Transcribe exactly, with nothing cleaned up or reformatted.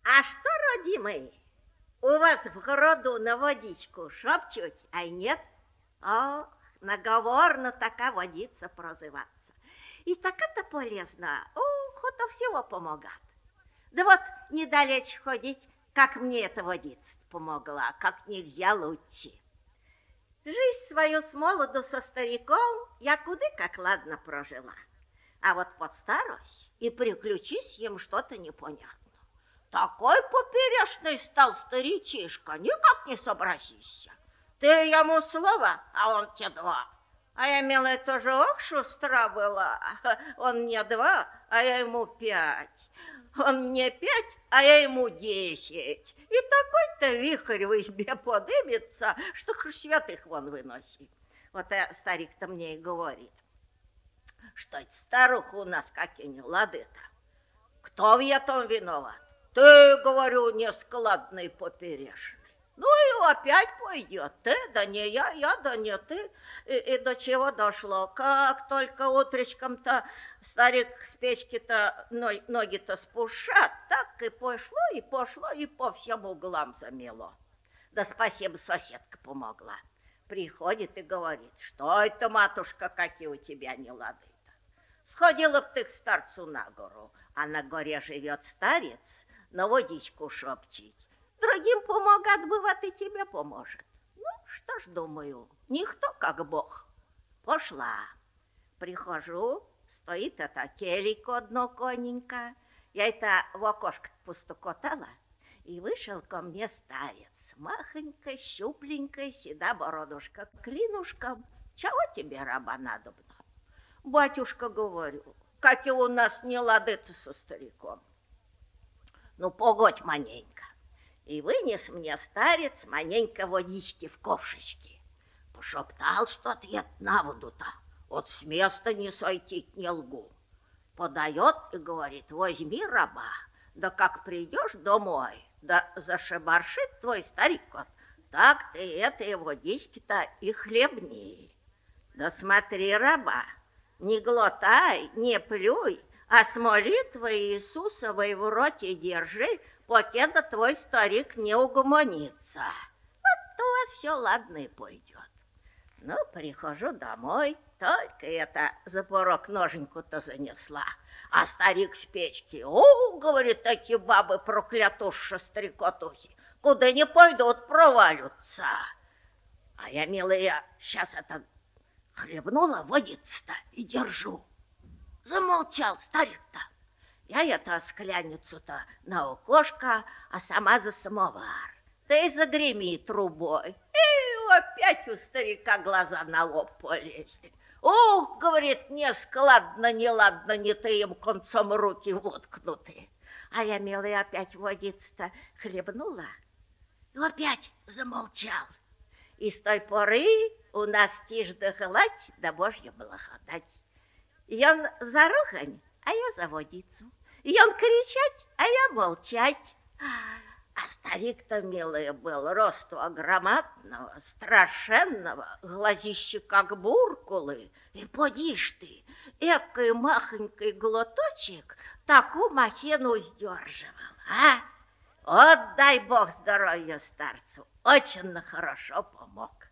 А что, родимый, у вас в городу на водичку шепчут, а нет? Ох, наговорно така водица прозываться. И так это полезно, ох, это всего помогает. Да вот недалече ходить, как мне эта водица помогла, как нельзя лучше. Жизнь свою с молоду со стариком я куды как ладно прожила. А вот под старость и приключись им что-то непонятно. Такой поперечный стал старичишка, никак не сообразишься. Ты ему слово, а он тебе два. А я, милая, тоже ох шустра была. Он мне два, а я ему пять. Он мне пять, а я ему десять. И такой-то вихрь в избе подымется, что хоть святых вон выноси. Вот старик-то мне и говорит, что старуха у нас какие нелады-то. Кто в этом виноват? Ты, говорю, нескладный поперечный. Ну и опять пойдет. Ты, да не я, я, да не ты. И, и до чего дошло? Как только утречком-то старик с печки-то ноги-то спушат, так и пошло, и пошло, и по всем углам замело. Да спасибо, соседка помогла. Приходит и говорит, что это, матушка, какие у тебя нелады-то. Сходила б ты к старцу на гору, а на горе живет старец, на водичку шепчить. Другим помогать, бывает, и тебе поможет. Ну, что ж, думаю, никто как Бог. Пошла. Прихожу, стоит это келико одно коненько. Я это в окошко постукотала, и вышел ко мне старец. Махонькой, щупленькой, седа бородушка клинушком. Чего тебе, раба, надобно? Батюшка, говорю, как и у нас не лады-то со стариком. Ну, погодь маненько. И вынес мне старец маненько водички в ковшечке. Пошептал что-то я на воду-то. Вот с места не сойти, не лгу. Подает и говорит, возьми, раба, да как придешь домой, да зашебаршит твой старик, так ты этой водички-то и хлебни. Да смотри, раба, не глотай, не плюй, а с молитвой Иисусовой в роте держи, покеда твой старик не угомонится. Вот у вас все ладно и пойдет. Ну, прихожу домой, только это за порог ноженьку-то занесла. А старик с печки, о, говорит, такие бабы проклятуши стрекотухи, куда не пойдут, провалятся. А я, милая, сейчас это хлебнула водица-то и держу. Замолчал старик-то. Я это скляницу-то на окошко, а сама за самовар. Ты загреми трубой. И опять у старика глаза на лоб полезли. Ух, говорит, нескладно, неладно, не ты им концом руки воткнуты. А я, милая, опять водица-то хлебнула. И опять замолчал. И с той поры у нас тишь да гладь, да Божья благодать. И он за рухань, а я за водицу. И он кричать, а я молчать. А старик-то, милая, был росту громадного, страшенного, глазище как буркулы. И подишь ты, экой махонькой глоточек такую махину сдерживал, а? Вот дай Бог здоровья старцу, очень хорошо помог.